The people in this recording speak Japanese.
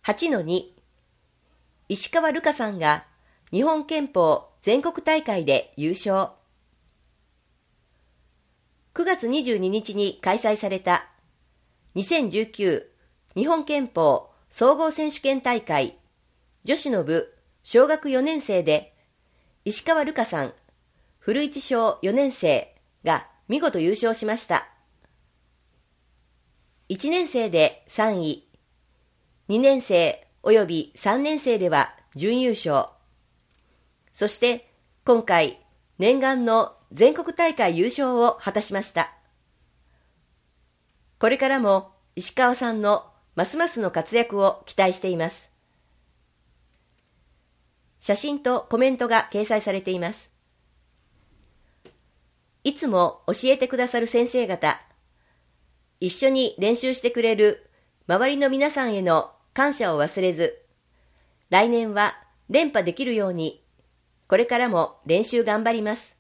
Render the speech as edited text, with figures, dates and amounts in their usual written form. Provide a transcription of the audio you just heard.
8-2、石川瑠香さんが日本拳法全国大会で優勝。9月22日に開催された2019日本拳法総合選手権大会女子の部小学4年生で石川瑠香さん、古市小4年生が見事優勝しました。1年生で3位、2年生及び3年生では準優勝。そして今回念願の全国大会優勝を果たしました。これからも石川さんのますますの活躍を期待しています。写真とコメントが掲載されています。いつも教えてくださる先生方、一緒に練習してくれる周りの皆さんへの感謝を忘れず、来年は連覇できるように、これからも練習頑張ります。